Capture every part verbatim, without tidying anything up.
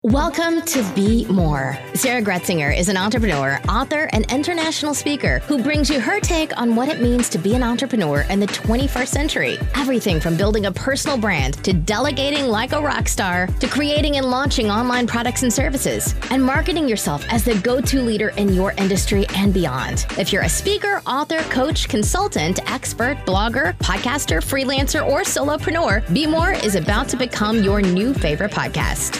Welcome to Be More. Sarah Gretzinger is an entrepreneur, author, and international speaker who brings you her take on what it means to be an entrepreneur in the twenty-first century. Everything from building a personal brand to delegating like a rock star to creating and launching online products and services and marketing yourself as the go-to leader in your industry and beyond. If you're a speaker, author, coach, consultant, expert, blogger, podcaster, freelancer, or solopreneur, Be More is about to become your new favorite podcast.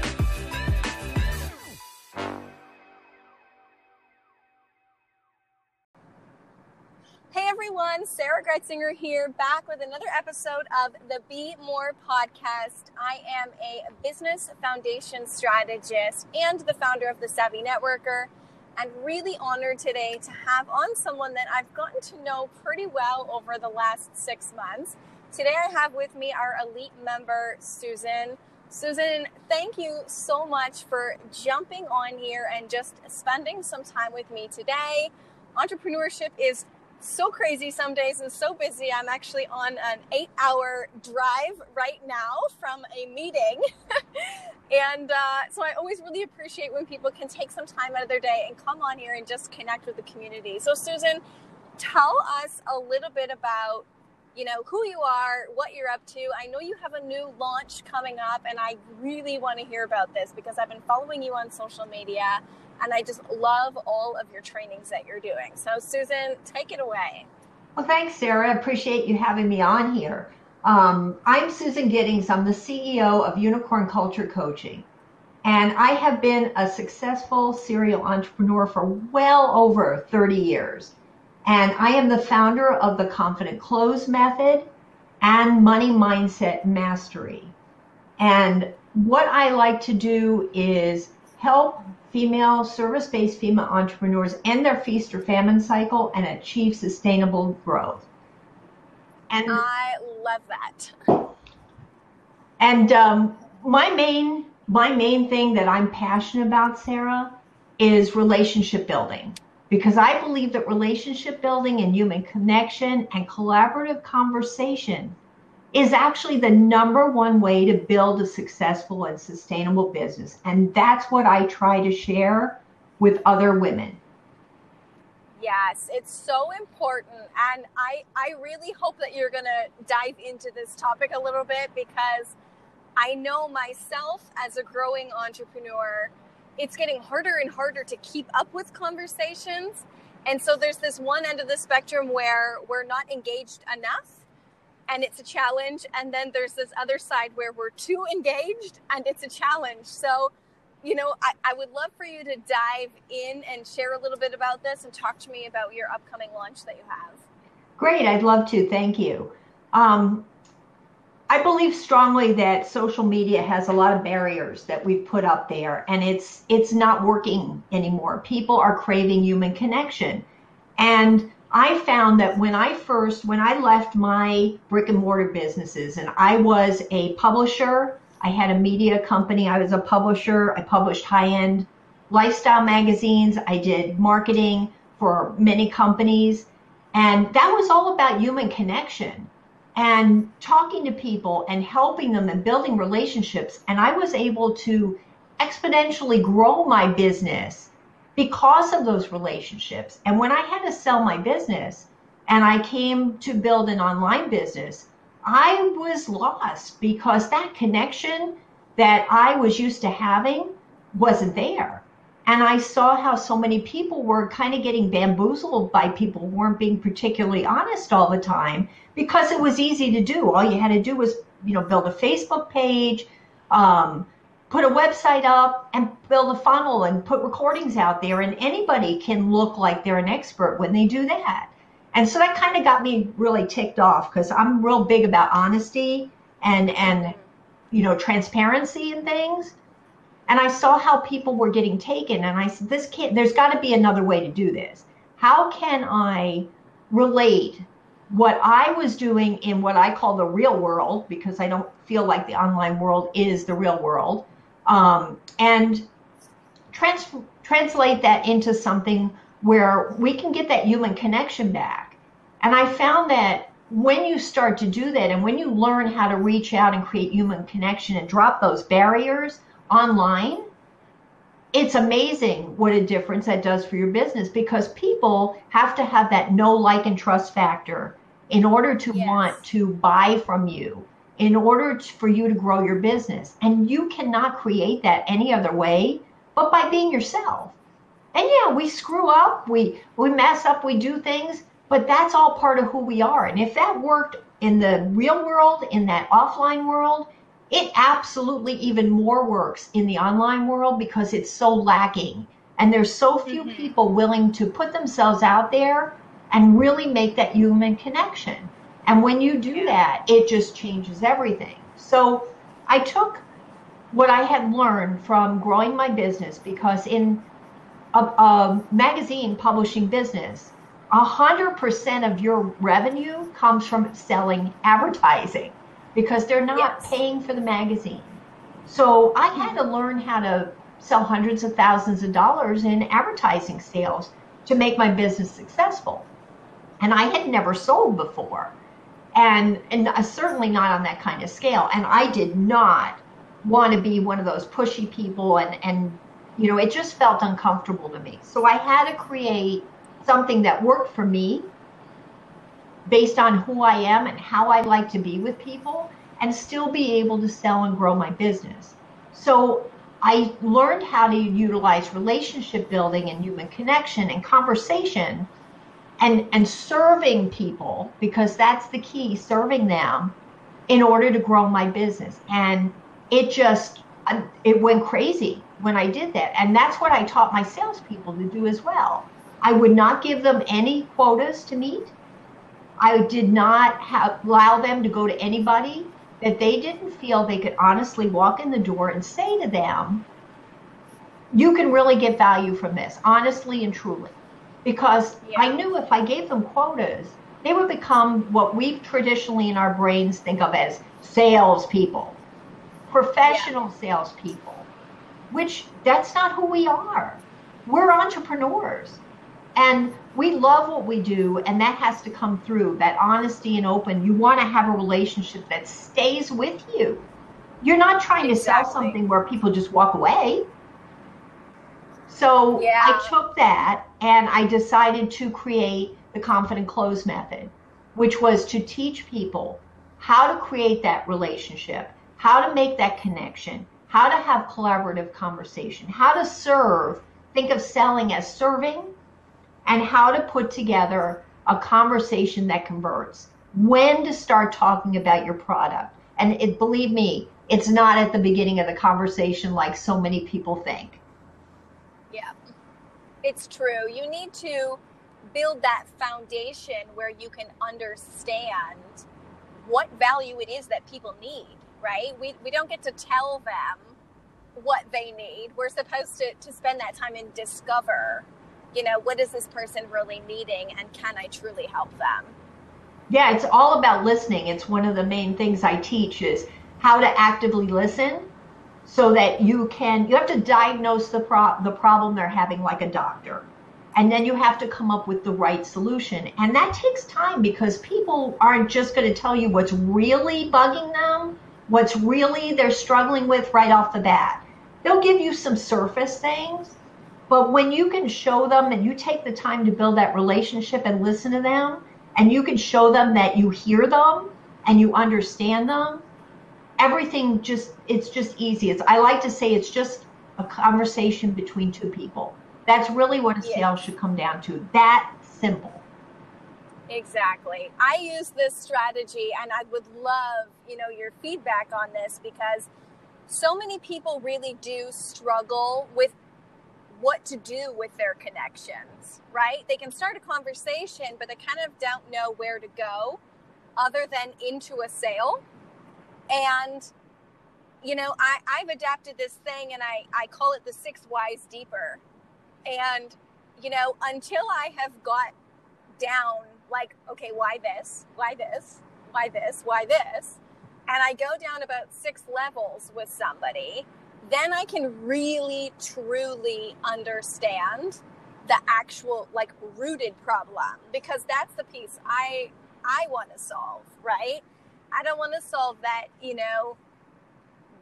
Hey everyone, Sarah Gretzinger here, back with another episode of the Be More podcast. I am a business foundation strategist and the founder of The Savvy Networker, and really honored today to have on someone that I've gotten to know pretty well over the last six months. Today I have with me our elite member, Susan. Susan, thank you so much for jumping on here and just spending some time with me today. Entrepreneurship is so crazy some days and so busy. I'm actually on an eight hour drive right now from a meeting. and uh, so I always really appreciate when people can take some time out of their day and come on here and just connect with the community. So Susan, tell us a little bit about, you know, who you are, what you're up to. I know you have a new launch coming up and I really want to hear about this because I've been following you on social media. And I just love all of your trainings that you're doing. So Susan, take it away. Well, thanks, Sarah. I appreciate you having me on here. Um, I'm Susan Giddings. I'm the C E O of Unicorn Culture Coaching. And I have been a successful serial entrepreneur for well over thirty years. And I am the founder of the Confident Close Method and Money Mindset Mastery. And what I like to do is help female, service-based female entrepreneurs end their feast or famine cycle and achieve sustainable growth. And I love that. And um, my main my main thing that I'm passionate about, Sarah, is relationship building. Because I believe that relationship building and human connection and collaborative conversation is actually the number one way to build a successful and sustainable business. And that's what I try to share with other women. Yes, it's so important. And I, I really hope that you're going to dive into this topic a little bit because I know myself as a growing entrepreneur, it's getting harder and harder to keep up with conversations. And so there's this one end of the spectrum where we're not engaged enough. And it's a challenge. And then there's this other side where we're too engaged and it's a challenge. So, you know, I, I would love for you to dive in and share a little bit about this and talk to me about your upcoming launch that you have. Great. I'd love to. Thank you. Um, I believe strongly that social media has a lot of barriers that we've put up there, and it's it's not working anymore. People are craving human connection. And I found that when I first, when I left my brick and mortar businesses, and I was a publisher, I had a media company, I was a publisher, I published high-end lifestyle magazines, I did marketing for many companies, and that was all about human connection and talking to people and helping them and building relationships. And I was able to exponentially grow my business because of those relationships. And when I had to sell my business and I came to build an online business, I was lost because that connection that I was used to having wasn't there. And I saw how so many people were kind of getting bamboozled by people who weren't being particularly honest all the time because it was easy to do. All you had to do was, you know, build a Facebook page, um, put a website up and build a funnel and put recordings out there, and anybody can look like they're an expert when they do that. And so that kind of got me really ticked off because I'm real big about honesty and, and, you know, transparency and things. And I saw how people were getting taken, and I said, this can't, there's got to be another way to do this. How can I relate what I was doing in what I call the real world, because I don't feel like the online world is the real world, Um, and trans- translate that into something where we can get that human connection back. And I found that when you start to do that and when you learn how to reach out and create human connection and drop those barriers, online, it's amazing what a difference that does for your business, because people have to have that know, like, and trust factor in order to Yes. want to buy from you, in order to, for you to grow your business. And you cannot create that any other way but by being yourself. And yeah, we screw up, we, we mess up, we do things, but that's all part of who we are. And if that worked in the real world, in that offline world, it absolutely even more works in the online world, because it's so lacking. And there's so few Mm-hmm. people willing to put themselves out there and really make that human connection. And when you do that, it just changes everything. So I took what I had learned from growing my business, because in a, a magazine publishing business, one hundred percent of your revenue comes from selling advertising, because they're not Yes. paying for the magazine. So I had to learn how to sell hundreds of thousands of dollars in advertising sales to make my business successful. And I had never sold before, and, and certainly not on that kind of scale. And I did not want to be one of those pushy people, and, and you know, it just felt uncomfortable to me. So I had to create something that worked for me based on who I am and how I like to be with people, and still be able to sell and grow my business. So I learned how to utilize relationship building and human connection and conversation, and, and serving people, because that's the key, serving them, in order to grow my business. And it just, it went crazy when I did that. And that's what I taught my salespeople to do as well. I would not give them any quotas to meet. I did not have, allow them to go to anybody that they didn't feel they could honestly walk in the door and say to them, you can really get value from this, honestly and truly. Because Yeah. I knew if I gave them quotas, they would become what we traditionally in our brains think of as salespeople, professional salespeople, which that's not who we are. We're entrepreneurs. And we love what we do, and that has to come through, that honesty and open. You want to have a relationship that stays with you. You're not trying to sell Exactly. something where people just walk away. So Yeah. I took that and I decided to create the Confident Close method, which was to teach people how to create that relationship, how to make that connection, how to have collaborative conversation, how to serve, think of selling as serving, and how to put together a conversation that converts, when to start talking about your product. And it, believe me, it's not at the beginning of the conversation like so many people think. Yeah, it's true. You need to build that foundation where you can understand what value it is that people need, right? We, we don't get to tell them what they need. We're supposed to, to spend that time and discover, you know, what is this person really needing, and can I truly help them? Yeah, it's all about listening. It's one of the main things I teach, is how to actively listen, so that you can, you have to diagnose the pro- the problem they're having like a doctor. And then you have to come up with the right solution. And that takes time, because people aren't just going to tell you what's really bugging them, what's really they're struggling with right off the bat. They'll give you some surface things. But when you can show them, and you take the time to build that relationship and listen to them, and you can show them that you hear them and you understand them, everything just, it's just easy. It's, I like to say it's just a conversation between two people. That's really what a sale Yeah. should come down to. That simple. Exactly. I use this strategy, and I would love, you know, your feedback on this, because so many people really do struggle with what to do with their connections, right? They can start a conversation, but they kind of don't know where to go other than into a sale. And, you know, I, I've adapted this thing, and I, I call it the six whys deeper. And, you know, until I have got down, like, okay, why this, why this, why this, why this, and I go down about six levels with somebody, then I can really, truly understand the actual, like, rooted problem, because that's the piece I I want to solve, right? I don't want to solve that, you know,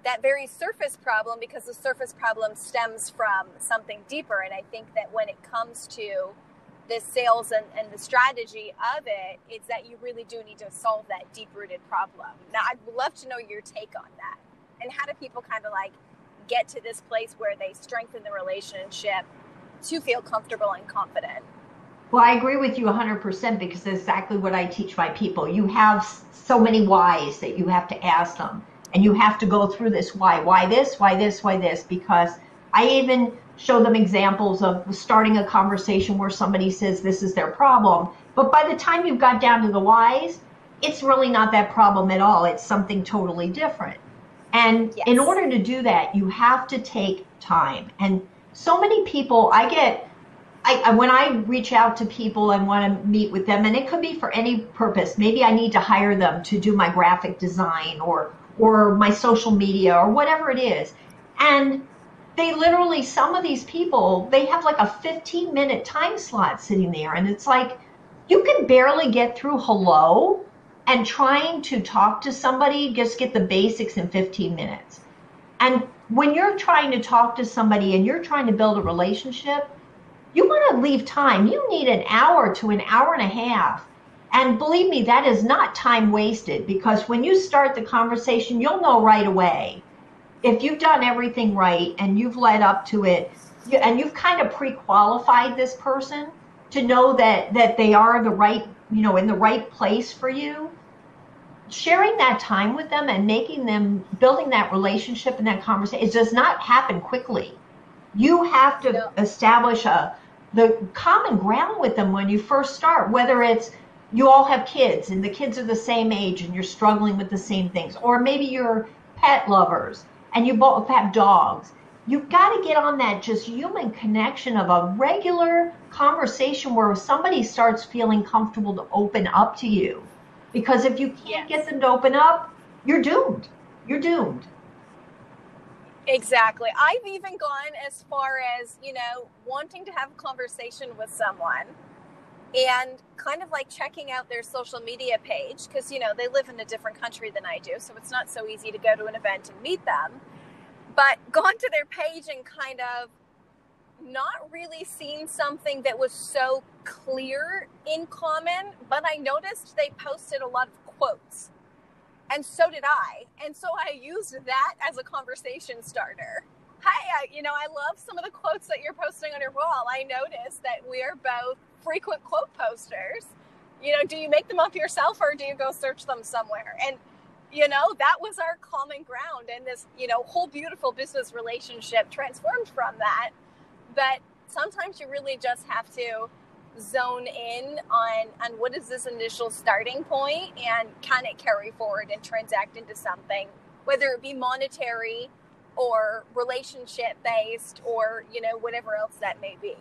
that very surface problem, because the surface problem stems from something deeper. And I think that when it comes to the sales and, and the strategy of it, it's that you really do need to solve that deep-rooted problem. Now, I'd love to know your take on that. And how do people kind of like get to this place where they strengthen the relationship to feel comfortable and confident? Well, I agree with you one hundred percent, because that's exactly what I teach my people. You have so many whys that you have to ask them. And you have to go through this why. Why this? Why this? Why this? Because I even show them examples of starting a conversation where somebody says this is their problem. But by the time you've got down to the whys, it's really not that problem at all. It's something totally different. And yes. in order to do that, you have to take time. And so many people, I get, I, when I reach out to people and want to meet with them, and it could be for any purpose. Maybe I need to hire them to do my graphic design or or my social media or whatever it is. And they literally, some of these people, they have like a fifteen minute time slot sitting there. And it's like, you can barely get through hello and trying to talk to somebody, just get the basics in fifteen minutes. And when you're trying to talk to somebody and you're trying to build a relationship, you want to leave time. You need an hour to an hour and a half. And believe me, that is not time wasted, because when you start the conversation, you'll know right away if you've done everything right and you've led up to it, and you've kind of pre-qualified this person to know that, that they are the right, you know, in the right place for you. Sharing that time with them and making them, building that relationship and that conversation, it does not happen quickly. You have to No. establish a the common ground with them when you first start, whether it's you all have kids and the kids are the same age and you're struggling with the same things, or maybe you're pet lovers and you both have dogs. You've got to get on that just human connection of a regular conversation where somebody starts feeling comfortable to open up to you. Because if you can't Yes. get them to open up, you're doomed. You're doomed. Exactly. I've even gone as far as, you know, wanting to have a conversation with someone and kind of like checking out their social media page, because, you know, they live in a different country than I do, so it's not so easy to go to an event and meet them. But gone to their page and kind of not really seen something that was so clear in common, but I noticed they posted a lot of quotes. And so did I. And so I used that as a conversation starter. Hi, I, you know, I love some of the quotes that you're posting on your wall. I noticed that we are both frequent quote posters. You know, do you make them up yourself or do you go search them somewhere? And, you know, that was our common ground. And this, you know, whole beautiful business relationship transformed from that. But sometimes you really just have to zone in on, on what is this initial starting point and can it carry forward and transact into something, whether it be monetary or relationship based or, you know, whatever else that may be.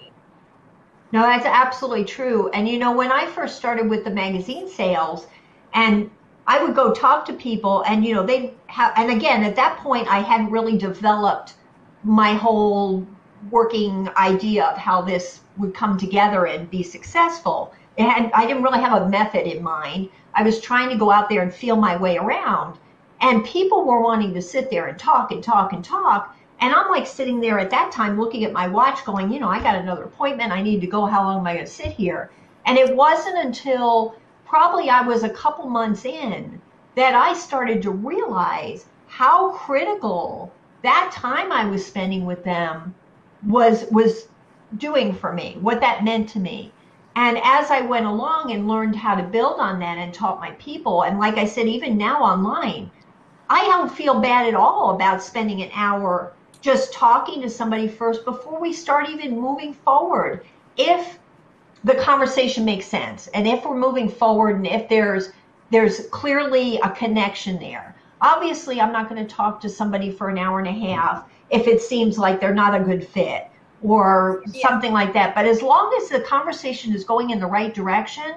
No, that's absolutely true. And, you know, when I first started with the magazine sales, and I would go talk to people and, you know, they have, and again, at that point, I hadn't really developed my whole working idea of how this would come together and be successful. It had, I didn't really have a method in mind. I was trying to go out there and feel my way around. And people were wanting to sit there and talk and talk and talk. And I'm like sitting there at that time looking at my watch going, you know, I got another appointment. I need to go. How long am I going to sit here? And it wasn't until probably I was a couple months in that I started to realize how critical that time I was spending with them was was doing for me, what that meant to me. And as I went along and learned how to build on that and taught my people, and like I said, even now online, I don't feel bad at all about spending an hour just talking to somebody first before we start even moving forward. If the conversation makes sense, and if we're moving forward, and if there's there's clearly a connection there. Obviously, I'm not going to talk to somebody for an hour and a half if it seems like they're not a good fit or Yeah. something like that. But as long as the conversation is going in the right direction,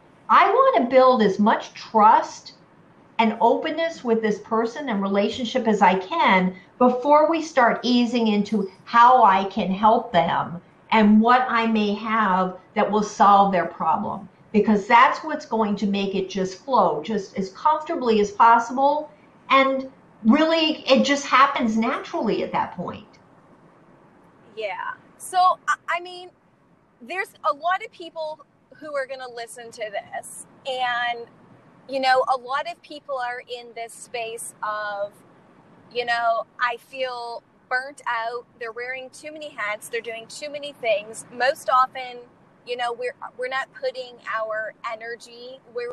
I want to build as much trust and openness with this person and relationship as I can before we start easing into how I can help them and what I may have that will solve their problem. Because that's what's going to make it just flow just as comfortably as possible. And really, it just happens naturally at that point. Yeah. So, I mean, there's a lot of people who are going to listen to this. And, you know, a lot of people are in this space of, you know, I feel burnt out. They're wearing too many hats. They're doing too many things. Most often, you know, we're we're not putting our energy where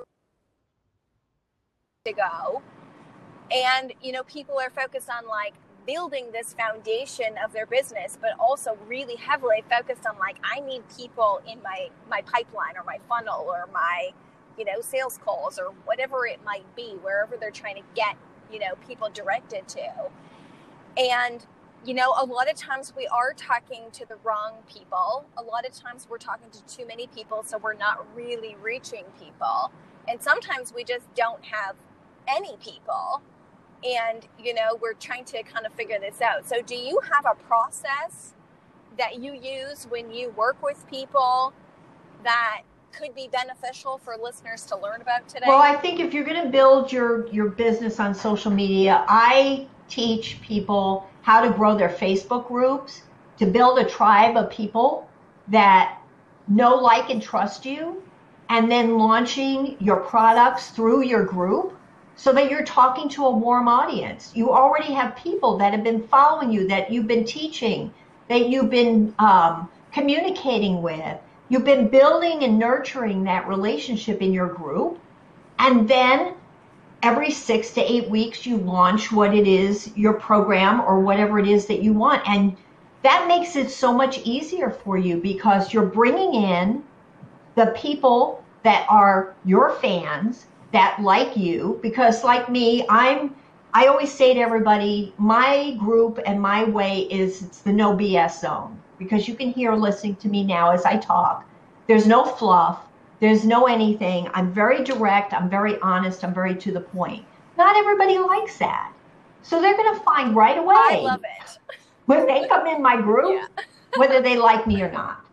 to go. And, you know, people are focused on like building this foundation of their business, but also really heavily focused on like, I need people in my, my pipeline or my funnel or my, you know, sales calls or whatever it might be, wherever they're trying to get, you know, people directed to. And, you know, a lot of times we are talking to the wrong people. A lot of times we're talking to too many people, so we're not really reaching people. And sometimes we just don't have any people. And, you know, we're trying to kind of figure this out. So do you have a process that you use when you work with people that could be beneficial for listeners to learn about today? Well, I think if you're going to build your, your business on social media, I teach people how to grow their Facebook groups, to build a tribe of people that know, like, and trust you, and then launching your products through your group so that you're talking to a warm audience. You already have people that have been following you, that you've been teaching, that you've been um, communicating with. You've been building and nurturing that relationship in your group. And then every six to eight weeks, you launch what it is, your program or whatever it is that you want. And that makes it so much easier for you because you're bringing in the people that are your fans, that like you, because like me, I'm, I always say to everybody, my group and my way is it's the no B S zone, because you can hear listening to me now as I talk. There's no fluff. There's no anything. I'm very direct. I'm very honest. I'm very to the point. Not everybody likes that. So they're going to find right away. I love it. When they come in my group, yeah. whether they like me or not.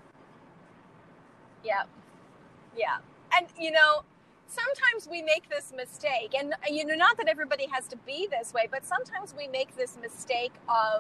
Yeah. Yeah. And, you know, sometimes we make this mistake, and, you know, not that everybody has to be this way, but sometimes we make this mistake of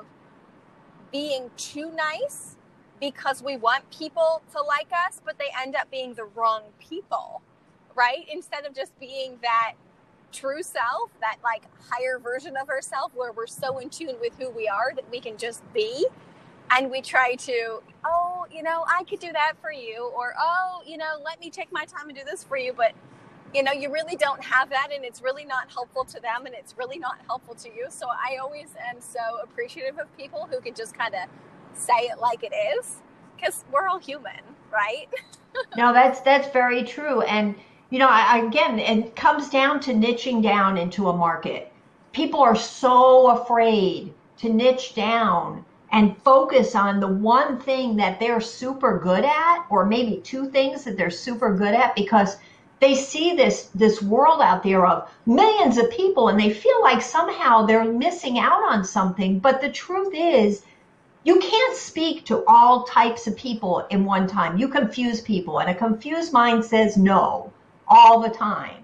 being too nice because we want people to like us, but they end up being the wrong people, right? Instead of just being that true self, that like higher version of ourselves where we're so in tune with who we are that we can just be. And we try to, oh, you know, I could do that for you. Or, oh, you know, let me take my time and do this for you. But, you know, you really don't have that, and it's really not helpful to them, and it's really not helpful to you. So I always am so appreciative of people who can just kind of say it like it is, because we're all human, right? No, that's that's very true. And, you know, I, again, it comes down to niching down into a market. People are so afraid to niche down and focus on the one thing that they're super good at, or maybe two things that they're super good at, because they see this this world out there of millions of people and they feel like somehow they're missing out on something. But the truth is, you can't speak to all types of people in one time. You confuse people, and a confused mind says no all the time.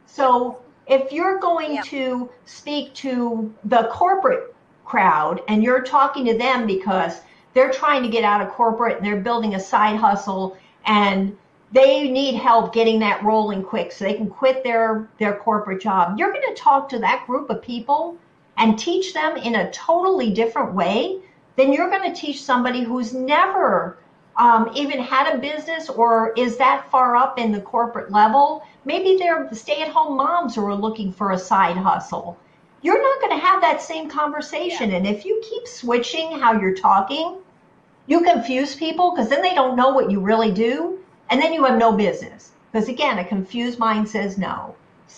So if you're going Yep. to speak to the corporate crowd and you're talking to them because they're trying to get out of corporate and they're building a side hustle and they need help getting that rolling quick so they can quit their, their corporate job, you're going to talk to that group of people and teach them in a totally different way than you're going to teach somebody who's never um, even had a business or is that far up in the corporate level. Maybe they're stay-at-home moms who are looking for a side hustle. You're not going to have that same conversation. Yeah. And if you keep switching how you're talking, you confuse people because then they don't know what you really do. And then you have no business. Because again, a confused mind says no.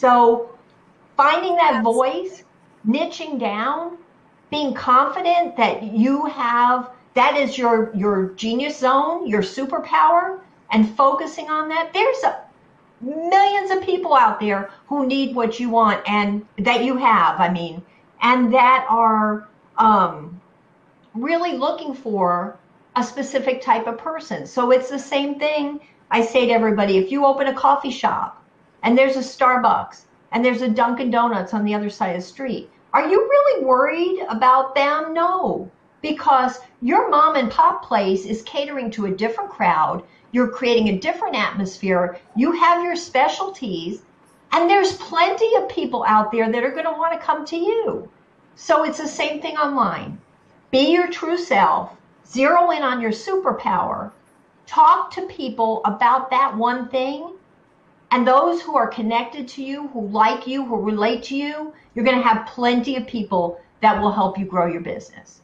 So finding that Absolutely. voice, niching down, being confident that you have, that is your, your genius zone, your superpower, and focusing on that. There's a millions of people out there who need what you want and that you have, I mean, and that are um, really looking for a specific type of person. So it's the same thing I say to everybody. If you open a coffee shop and there's a Starbucks and there's a Dunkin' Donuts on the other side of the street, Are you really worried about them? No, because your mom and pop place is catering to a different crowd. You're creating a different atmosphere. You have your specialties, and there's plenty of people out there that are going to want to come to you. So it's the same thing online. Be your true self. Zero in on your superpower. Talk to people about that one thing. And those who are connected to you, who like you, who relate to you, you're going to have plenty of people that will help you grow your business.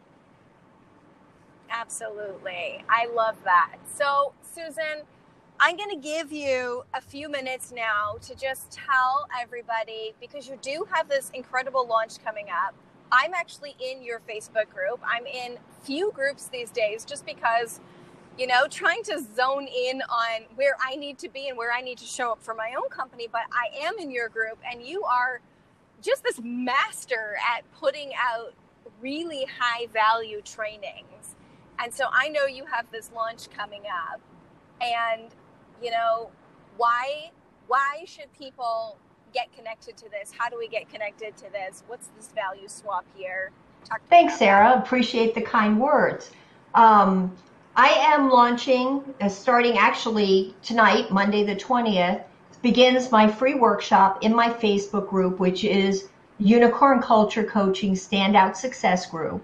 Absolutely. I love that. So, Susan, I'm going to give you a few minutes now to just tell everybody, because you do have this incredible launch coming up. I'm actually in your Facebook group. I'm in few groups these days just because, you know, trying to zone in on where I need to be and where I need to show up for my own company. But I am in your group, and you are just this master at putting out really high value trainings. And so I know you have this launch coming up, and, you know, why, why should people get connected to this? How do we get connected to this? What's this value swap here? Talk to Thanks, Sarah. Appreciate the kind words. Um, I am launching, uh, starting actually tonight, Monday the twentieth, begins my free workshop in my Facebook group, which is Unicorn Culture Coaching Standout Success Group.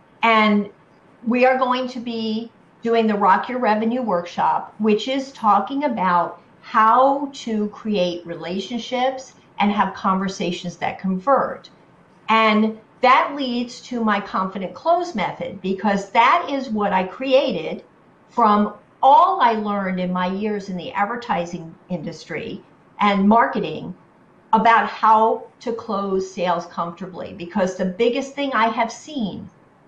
And we are going to be doing the Rock Your Revenue workshop, which is talking about how to create relationships and have conversations that convert. And that leads to my Confident Close method, because that is what I created from all I learned in my years in the advertising industry and marketing about how to close sales comfortably. Because the biggest thing I have seen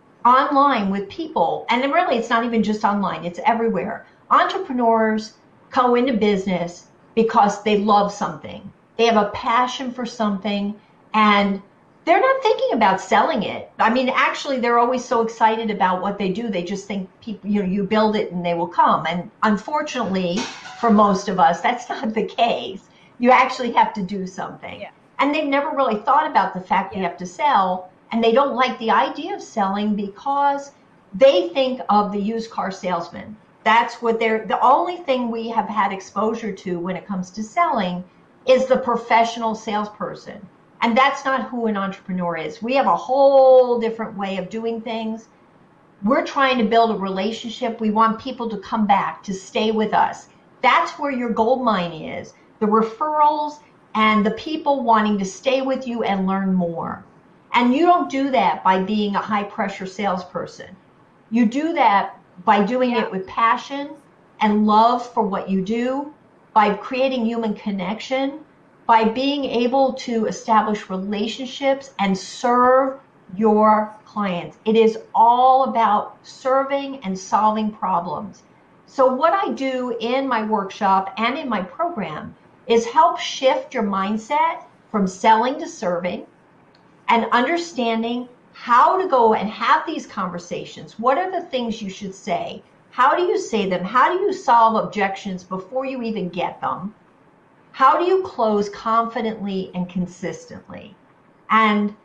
online with people, and really it's not even just online, it's everywhere. Entrepreneurs go into business because they love something. They have a passion for something, and they're not thinking about selling it. I mean, actually, they're always so excited about what they do. They just think people, you know, you build it and they will come. And unfortunately, for most of us, that's not the case. You actually have to do something. Yeah. And they've never really thought about the fact yeah. you have to sell. And they don't like the idea of selling because they think of the used car salesman. That's what they're, the only thing we have had exposure to when it comes to selling is the professional salesperson. And that's not who an entrepreneur is. We have a whole different way of doing things. We're trying to build a relationship. We want people to come back, to stay with us. That's where your gold mine is. The referrals and the people wanting to stay with you and learn more. And you don't do that by being a high pressure salesperson. You do that by doing yeah. it with passion and love for what you do, by creating human connection, by being able to establish relationships and serve your clients. It is all about serving and solving problems. So what I do in my workshop and in my program is help shift your mindset from selling to serving and understanding how to go and have these conversations. What are the things you should say? How do you say them? How do you solve objections before you even get them? How do you close confidently and consistently? And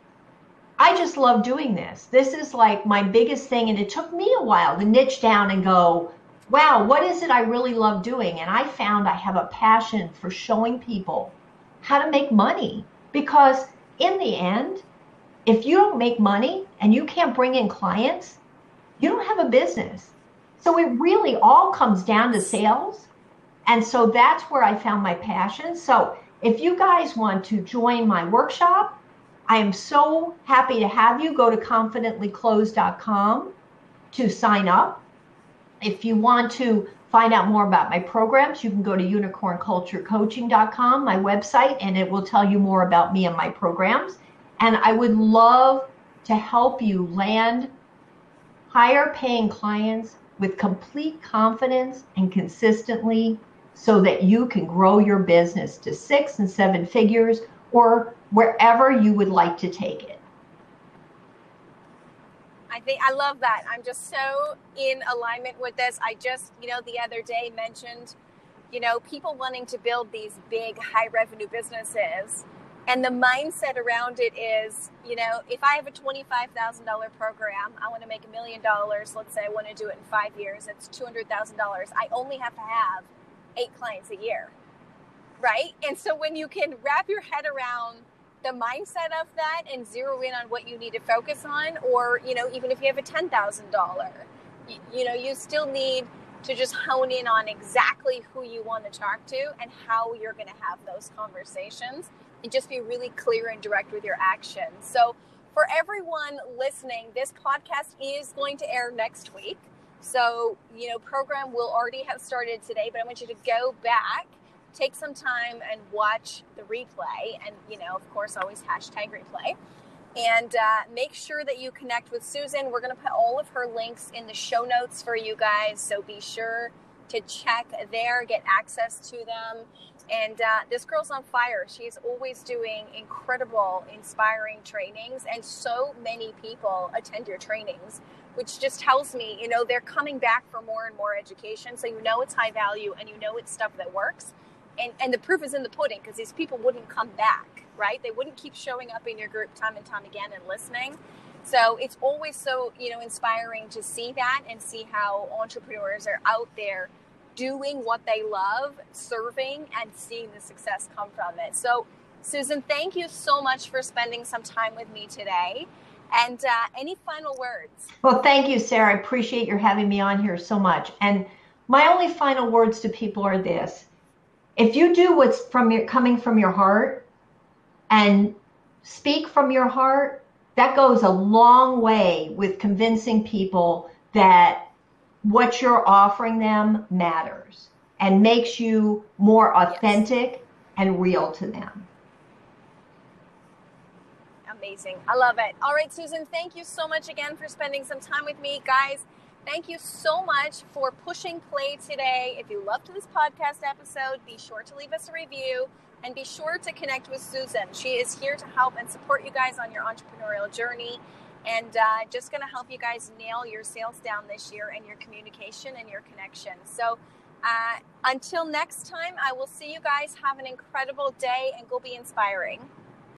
I just love doing this. This is like my biggest thing, and it took me a while to niche down and go, wow, what is it I really love doing? And I found I have a passion for showing people how to make money, because in the end, if you don't make money and you can't bring in clients, you don't have a business. So it really all comes down to sales. And so that's where I found my passion. So if you guys want to join my workshop, I am so happy to have you. Go to confidently close dot com to sign up. If you want to find out more about my programs, you can go to unicorn culture coaching dot com, my website, and it will tell you more about me and my programs. And I would love to help you land higher paying clients with complete confidence and consistently, so that you can grow your business to six and seven figures or wherever you would like to take it. I think I love that. I'm just so in alignment with this. I just, you know, the other day mentioned, you know, people wanting to build these big high revenue businesses. And the mindset around it is, you know, if I have a twenty-five thousand dollars program, I want to make a million dollars. Let's say I want to do it in five years. It's two hundred thousand dollars. I only have to have eight clients a year, right? And so when you can wrap your head around the mindset of that and zero in on what you need to focus on, or, you know, even if you have a ten thousand dollars, you, you know, you still need to just hone in on exactly who you want to talk to and how you're going to have those conversations, and just be really clear and direct with your actions. So for everyone listening, this podcast is going to air next week. So, you know, program will already have started today, but I want you to go back, take some time and watch the replay. And, you know, of course, always hashtag replay. And uh, make sure that you connect with Susan. We're going to put all of her links in the show notes for you guys. So be sure to check there, get access to them. And uh, this girl's on fire. She's always doing incredible, inspiring trainings. And so many people attend your trainings, which just tells me, you know, they're coming back for more and more education. So you know it's high value and you know it's stuff that works. And, and the proof is in the pudding, because these people wouldn't come back, right? They wouldn't keep showing up in your group time and time again and listening. So it's always so, you know, inspiring to see that and see how entrepreneurs are out there doing what they love, serving, and seeing the success come from it. So, Susan, thank you so much for spending some time with me today. And uh, any final words? Well, thank you, Sarah. I appreciate your having me on here so much. And my only final words to people are this. If you do what's from your coming from your heart and speak from your heart, that goes a long way with convincing people that what you're offering them matters and makes you more authentic yes. and real to them. Amazing. I love it. All right, Susan, thank you so much again for spending some time with me. Guys, thank you so much for pushing play today. If you loved this podcast episode, be sure to leave us a review and be sure to connect with Susan. She is here to help and support you guys on your entrepreneurial journey, and uh, just going to help you guys nail your sales down this year and your communication and your connection. So uh, until next time, I will see you guys. Have an incredible day and go be inspiring.